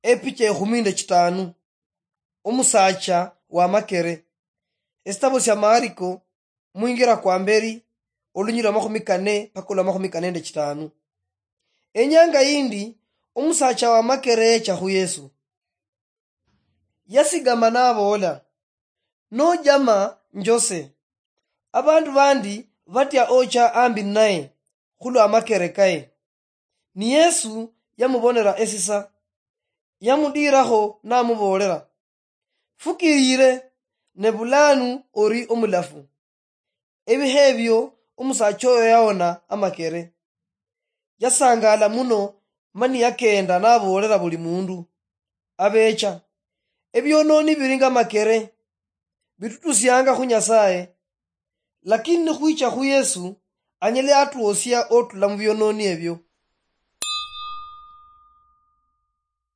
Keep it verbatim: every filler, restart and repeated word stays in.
epicha ekhuminde chitanu umusacha wa makere estabo sya Mariko mwingira kwa mberi olunyira makhumi kane pakula makhumi kane nde chitanu. Enyanga yindi umusacha wa makere chahu Yesu yasigama nabola no jama njose abandu bandi batya ocha ambi naye khulwa makere kaye. Ni Yesu yamubonera esisa yamudirakho namubolera fukirire ne bulanu ori omulafu. Ebihebyo umusacha oyo yaona amakere yasangala muno mani yakenda nabolera buli mundu abecha ebyononi biringa makere bitutusyanga khu Nyasaye, lakini khwicha khu Yesu anyele atuosya otula mu byononi ebyo.